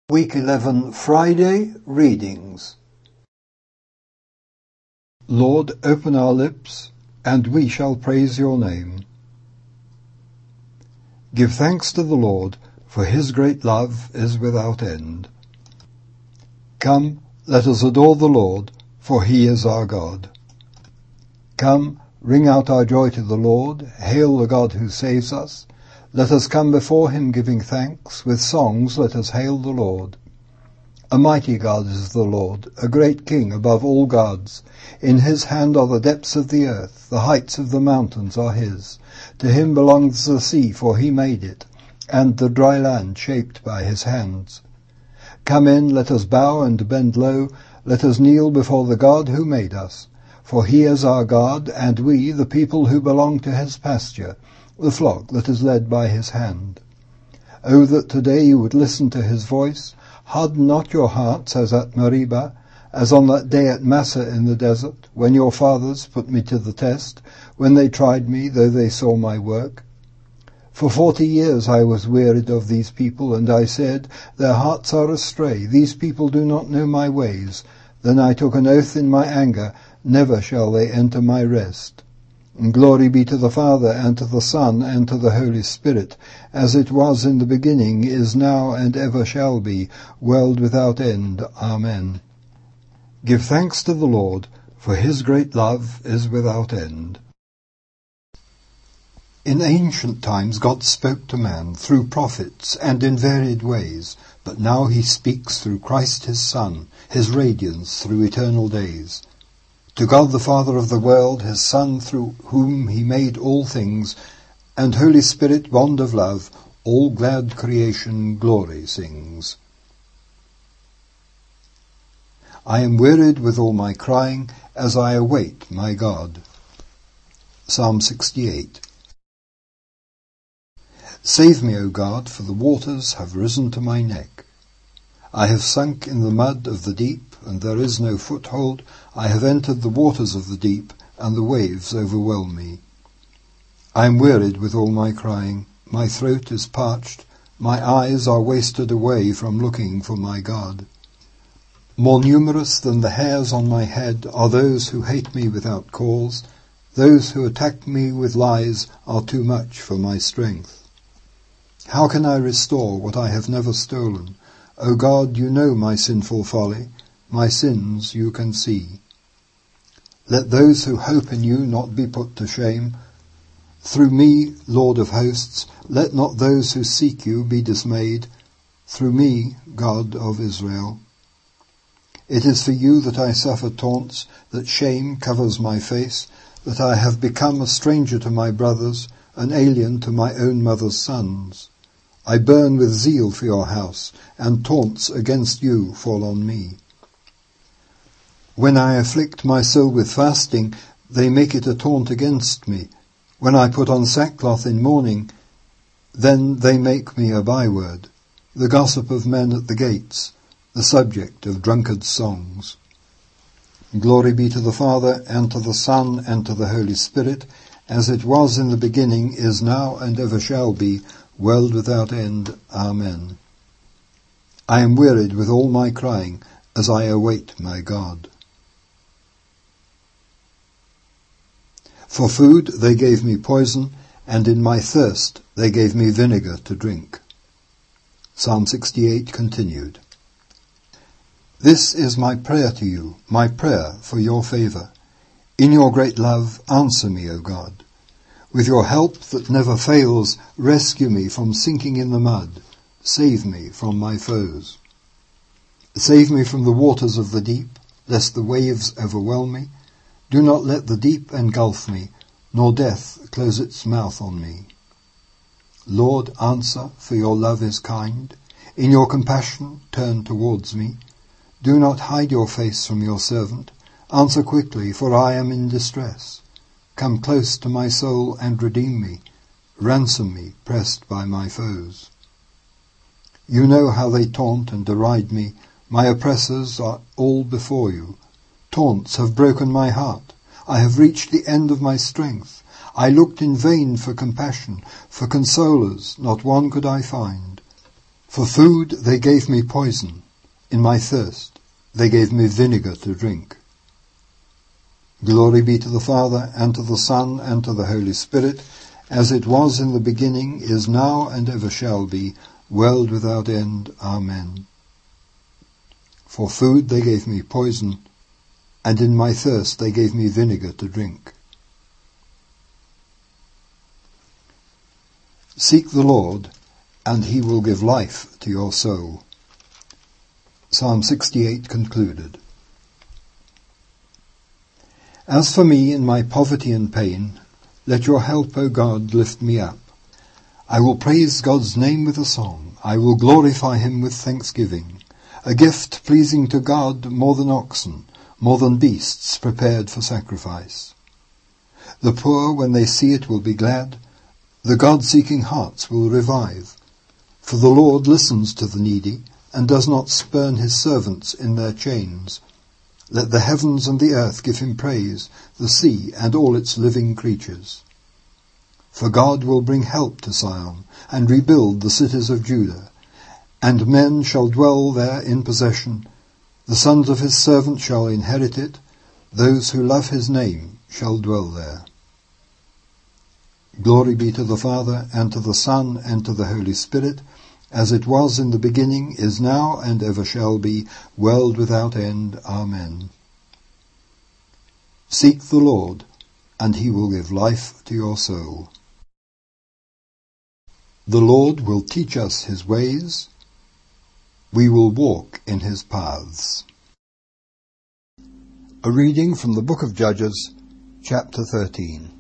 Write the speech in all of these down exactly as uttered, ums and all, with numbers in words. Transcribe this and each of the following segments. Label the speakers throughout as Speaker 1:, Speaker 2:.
Speaker 1: Week eleven, Friday, readings. Lord, open our lips, and we shall praise your name. Give thanks to the Lord, for his great love is without end. Come, let us adore the Lord, for he is our God. Come, ring out our joy to the Lord, hail the God who saves us. Let us come before him giving thanks, with songs let us hail the Lord. A mighty God is the Lord, a great King above all gods. In his hand are the depths of the earth, the heights of the mountains are his. To him belongs the sea, for he made it, and the dry land shaped by his hands. Come in, let us bow and bend low, let us kneel before the God who made us. For he is our God, and we, the people who belong to his pasture, the flock that is led by his hand. O that today you would listen to his voice. Harden not your hearts as at Meribah, as on that day at Massah in the desert, when your fathers put me to the test, when they tried me, though they saw my work. For forty years I was wearied of these people, and I said, their hearts are astray, these people do not know my ways. Then I took an oath in my anger, never shall they enter my rest. And glory be to the Father, and to the Son, and to the Holy Spirit, as it was in the beginning, is now, and ever shall be, world without end. Amen. Give thanks to the Lord, for his great love is without end. In ancient times God spoke to man through prophets and in varied ways, but now he speaks through Christ his Son, his radiance through eternal days. To God the Father of the world, his Son, through whom he made all things, and Holy Spirit, bond of love, all glad creation glory sings. I am wearied with all my crying, as I await my God. Psalm sixty-eight. Save me, O God, for the waters have risen to my neck. I have sunk in the mud of the deep, and there is no foothold. I have entered the waters of the deep, and the waves overwhelm me. I am wearied with all my crying. My throat is parched. My eyes are wasted away from looking for my God. More numerous than the hairs on my head are those who hate me without cause. Those who attack me with lies are too much for my strength. How can I restore what I have never stolen? O God, you know my sinful folly. My sins you can see. Let those who hope in you not be put to shame. Through me, Lord of hosts, let not those who seek you be dismayed. Through me, God of Israel. It is for you that I suffer taunts, that shame covers my face, that I have become a stranger to my brothers, an alien to my own mother's sons. I burn with zeal for your house, and taunts against you fall on me. When I afflict my soul with fasting, they make it a taunt against me. When I put on sackcloth in mourning, then they make me a byword, the gossip of men at the gates, the subject of drunkards' songs. Glory be to the Father, and to the Son, and to the Holy Spirit, as it was in the beginning, is now, and ever shall be, world without end. Amen. I am wearied with all my crying, as I await my God. For food they gave me poison, and in my thirst they gave me vinegar to drink. Psalm sixty-eight continued. This is my prayer to you, my prayer for your favour. In your great love, answer me, O God. With your help that never fails, rescue me from sinking in the mud. Save me from my foes. Save me from the waters of the deep, lest the waves overwhelm me. Do not let the deep engulf me, nor death close its mouth on me. Lord, answer, for your love is kind. In your compassion, turn towards me. Do not hide your face from your servant. Answer quickly, for I am in distress. Come close to my soul and redeem me. Ransom me, pressed by my foes. You know how they taunt and deride me. My oppressors are all before you. Taunts have broken my heart. I have reached the end of my strength. I looked in vain for compassion, for consolers, not one could I find. For food they gave me poison, in my thirst they gave me vinegar to drink. Glory be to the Father, and to the Son, and to the Holy Spirit, as it was in the beginning, is now, and ever shall be, world without end. Amen. For food they gave me poison, and in my thirst they gave me vinegar to drink. Seek the Lord, and he will give life to your soul. Psalm sixty-eight concluded. As for me in my poverty and pain, let your help, O God, lift me up. I will praise God's name with a song. I will glorify him with thanksgiving, a gift pleasing to God more than oxen, more than beasts prepared for sacrifice. The poor, when they see it, will be glad. The God-seeking hearts will revive. For the Lord listens to the needy, and does not spurn his servants in their chains. Let the heavens and the earth give him praise, the sea and all its living creatures. For God will bring help to Zion, and rebuild the cities of Judah. And men shall dwell there in possession. The sons of his servants shall inherit it. Those who love his name shall dwell there. Glory be to the Father, and to the Son, and to the Holy Spirit, as it was in the beginning, is now, and ever shall be, world without end. Amen. Seek the Lord, and he will give life to your soul. The Lord will teach us his ways. We will walk in his paths. A reading from the book of Judges, chapter thirteen.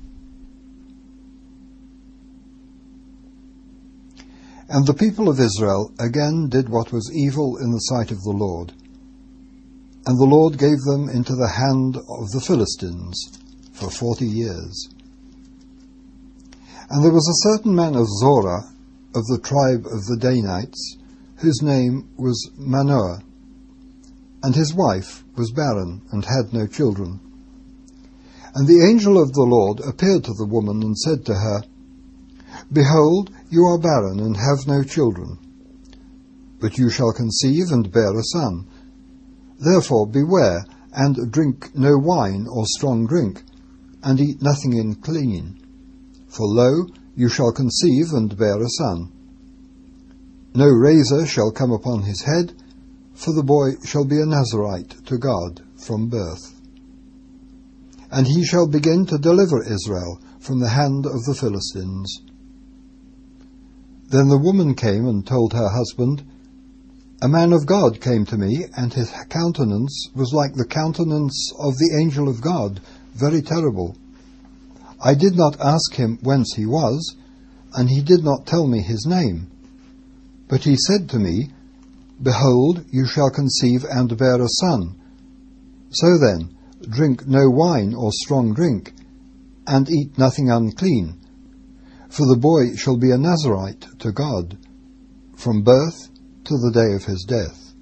Speaker 1: And the people of Israel again did what was evil in the sight of the Lord. And the Lord gave them into the hand of the Philistines for forty years. And there was a certain man of Zorah, of the tribe of the Danites, whose name was Manoah, and his wife was barren, and had no children. And the angel of the Lord appeared to the woman, and said to her, Behold, you are barren, and have no children, but you shall conceive and bear a son. Therefore beware, and drink no wine or strong drink, and eat nothing unclean. For lo, you shall conceive and bear a son. No razor shall come upon his head, for the boy shall be a Nazarite to God from birth. And he shall begin to deliver Israel from the hand of the Philistines. Then the woman came and told her husband, A man of God came to me, and his countenance was like the countenance of the angel of God, very terrible. I did not ask him whence he was, and he did not tell me his name. But he said to me, Behold, you shall conceive and bear a son. So then, drink no wine or strong drink, and eat nothing unclean. For the boy shall be a Nazarite to God, from birth to the day of his death.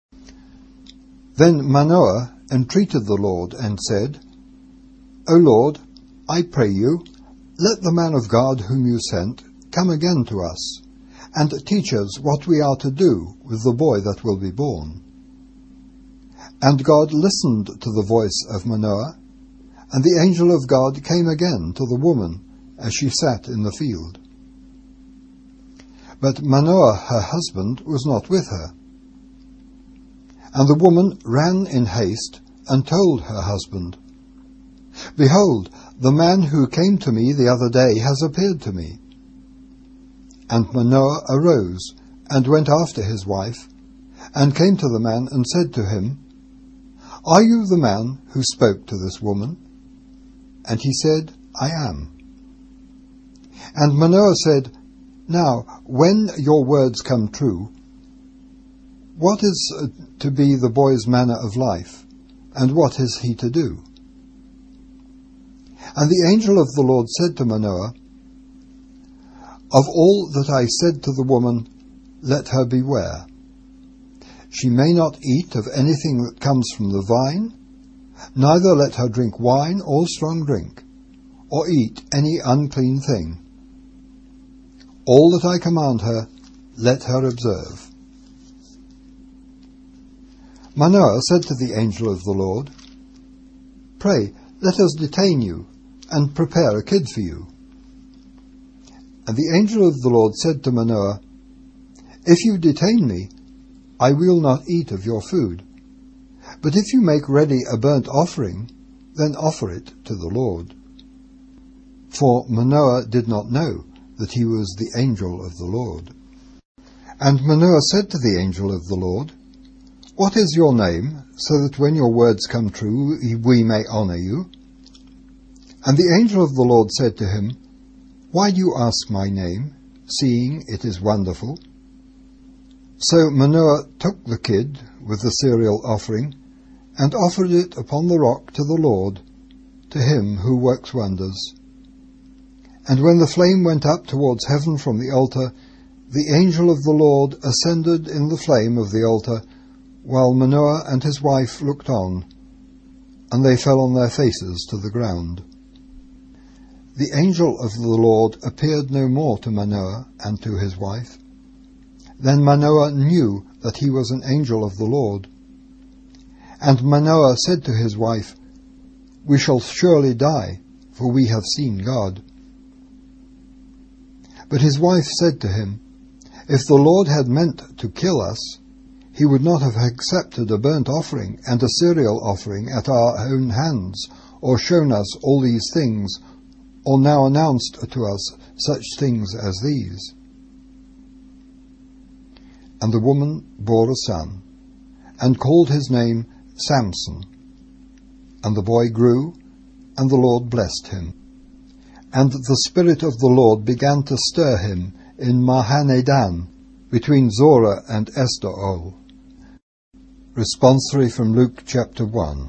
Speaker 1: Then Manoah entreated the Lord, and said, O Lord, I pray you, let the man of God whom you sent come again to us, and teach us what we are to do with the boy that will be born. And God listened to the voice of Manoah, and the angel of God came again to the woman as she sat in the field. But Manoah, her husband, was not with her. And the woman ran in haste and told her husband, Behold, the man who came to me the other day has appeared to me. And Manoah arose and went after his wife, and came to the man and said to him, Are you the man who spoke to this woman? And he said, I am. And Manoah said, Now, when your words come true, what is uh, to be the boy's manner of life, and what is he to do? And the angel of the Lord said to Manoah, Of all that I said to the woman, let her beware. She may not eat of anything that comes from the vine, neither let her drink wine or strong drink, or eat any unclean thing. All that I command her, let her observe. Manoah said to the angel of the Lord, Pray, let us detain you, and prepare a kid for you. And the angel of the Lord said to Manoah, If you detain me, I will not eat of your food. But if you make ready a burnt offering, then offer it to the Lord. For Manoah did not know that he was the angel of the Lord. And Manoah said to the angel of the Lord, What is your name, so that when your words come true, we may honor you? And the angel of the Lord said to him, Why do you ask my name, seeing it is wonderful? So Manoah took the kid with the cereal offering, and offered it upon the rock to the Lord, to him who works wonders. And when the flame went up towards heaven from the altar, the angel of the Lord ascended in the flame of the altar, while Manoah and his wife looked on, and they fell on their faces to the ground. The angel of the Lord appeared no more to Manoah and to his wife. Then Manoah knew that he was an angel of the Lord. And Manoah said to his wife, We shall surely die, for we have seen God. But his wife said to him, If the Lord had meant to kill us, he would not have accepted a burnt offering and a cereal offering at our own hands, or shown us all these things, or now announced to us such things as these. And the woman bore a son, and called his name Samson. And the boy grew, and the Lord blessed him. And the Spirit of the Lord began to stir him in Mahaneh-dan, between Zorah and Eshtaol. Responsory from Luke chapter one.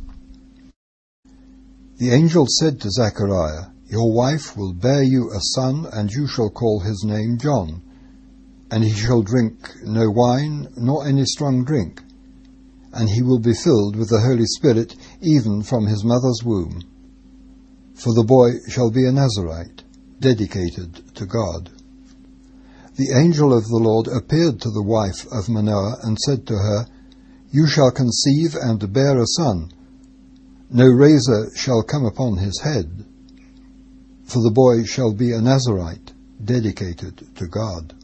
Speaker 1: The angel said to Zechariah, Your wife will bear you a son, and you shall call his name John. And he shall drink no wine, nor any strong drink, and he will be filled with the Holy Spirit even from his mother's womb. For the boy shall be a Nazarite, dedicated to God. The angel of the Lord appeared to the wife of Manoah and said to her, You shall conceive and bear a son. No razor shall come upon his head, for the boy shall be a Nazarite, dedicated to God.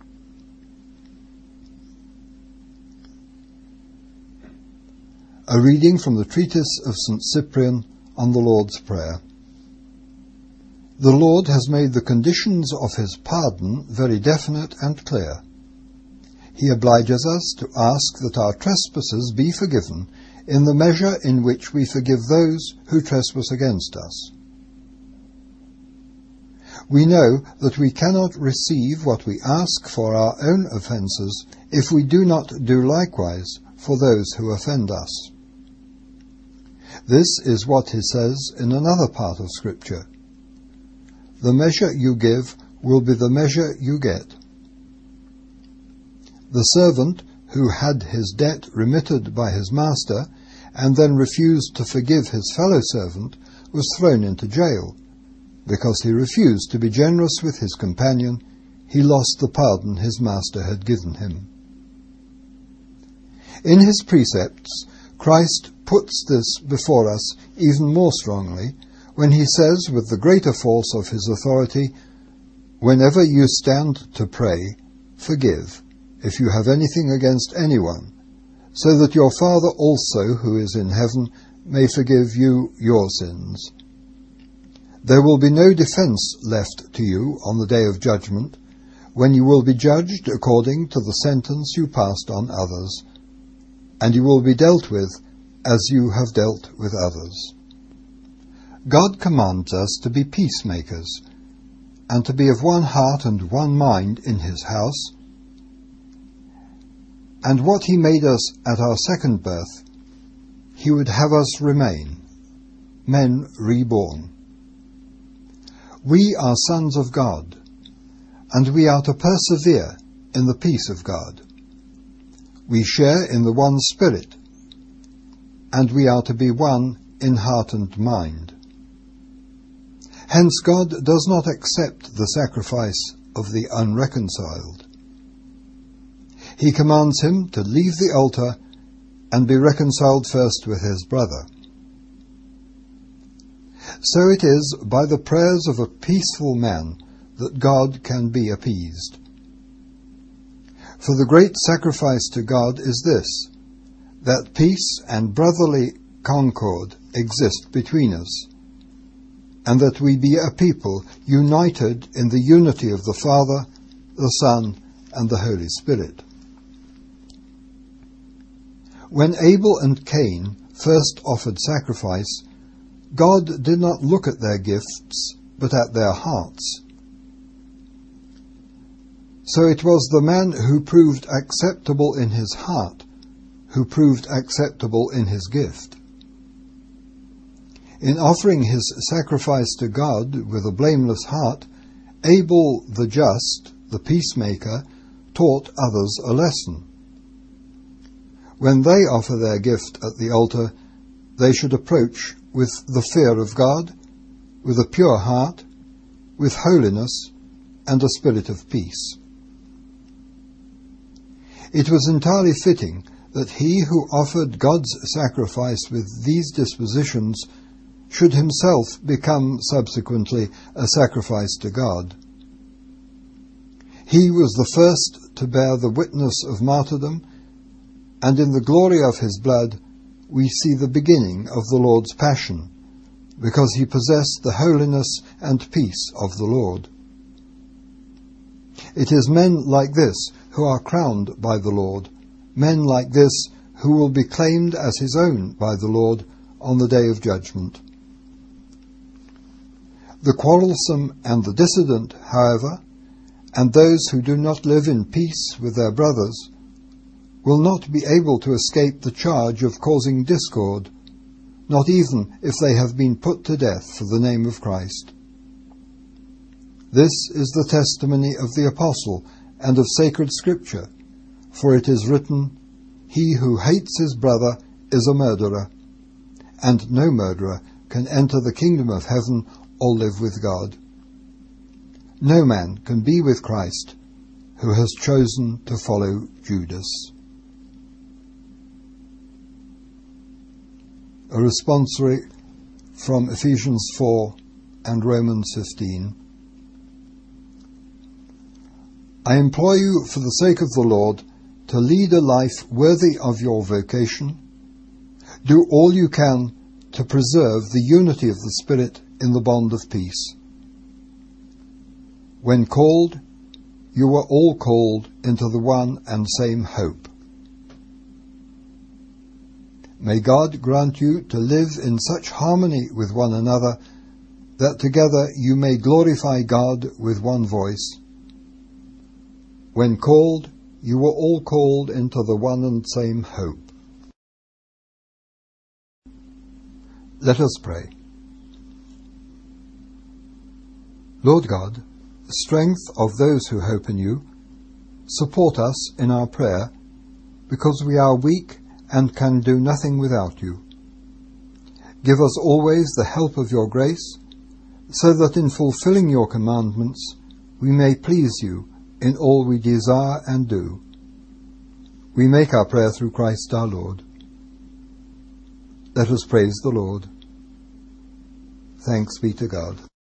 Speaker 1: A reading from the treatise of Saint Cyprian on the Lord's Prayer. The Lord has made the conditions of his pardon very definite and clear. He obliges us to ask that our trespasses be forgiven in the measure in which we forgive those who trespass against us. We know that we cannot receive what we ask for our own offences if we do not do likewise for those who offend us. This is what he says in another part of Scripture. The measure you give will be the measure you get. The servant who had his debt remitted by his master and then refused to forgive his fellow servant was thrown into jail. Because he refused to be generous with his companion, he lost the pardon his master had given him. In his precepts, Christ puts this before us even more strongly when he says with the greater force of his authority, Whenever you stand to pray, forgive, if you have anything against anyone, so that your Father also, who is in heaven, may forgive you your sins. There will be no defense left to you on the day of judgment, when you will be judged according to the sentence you passed on others, and you will be dealt with as you have dealt with others. God commands us to be peacemakers, and to be of one heart and one mind in his house, and what he made us at our second birth, he would have us remain, men reborn. We are sons of God, and we are to persevere in the peace of God. We share in the one Spirit, and we are to be one in heart and mind. Hence God does not accept the sacrifice of the unreconciled. He commands him to leave the altar and be reconciled first with his brother. So it is by the prayers of a peaceful man that God can be appeased. For the great sacrifice to God is this, that peace and brotherly concord exist between us, and that we be a people united in the unity of the Father, the Son, and the Holy Spirit. When Abel and Cain first offered sacrifice, God did not look at their gifts, but at their hearts. So it was the man who proved acceptable in his heart, who proved acceptable in his gift. In offering his sacrifice to God with a blameless heart, Abel the just, the peacemaker, taught others a lesson. When they offer their gift at the altar, they should approach with the fear of God, with a pure heart, with holiness, and a spirit of peace. It was entirely fitting that he who offered God's sacrifice with these dispositions should himself become subsequently a sacrifice to God. He was the first to bear the witness of martyrdom, and in the glory of his blood we see the beginning of the Lord's passion, because he possessed the holiness and peace of the Lord. It is men like this who are crowned by the Lord, men like this who will be claimed as his own by the Lord on the day of judgment. The quarrelsome and the dissident, however, and those who do not live in peace with their brothers, will not be able to escape the charge of causing discord, not even if they have been put to death for the name of Christ. This is the testimony of the Apostle and of sacred Scripture, for it is written, "He who hates his brother is a murderer, and no murderer can enter the kingdom of heaven or live with God." No man can be with Christ who has chosen to follow Judas. A responsory from Ephesians four and Romans fifteen. I implore you, for the sake of the Lord, to lead a life worthy of your vocation. Do all you can to preserve the unity of the Spirit in the bond of peace. When called, you were all called into the one and same hope. May God grant you to live in such harmony with one another that together you may glorify God with one voice. When called, you were all called into the one and same hope. Let us pray. Lord God, strength of those who hope in you, support us in our prayer, because we are weak and can do nothing without you. Give us always the help of your grace, so that in fulfilling your commandments we may please you in all we desire and do. We make our prayer through Christ our Lord. Let us praise the Lord. Thanks be to God.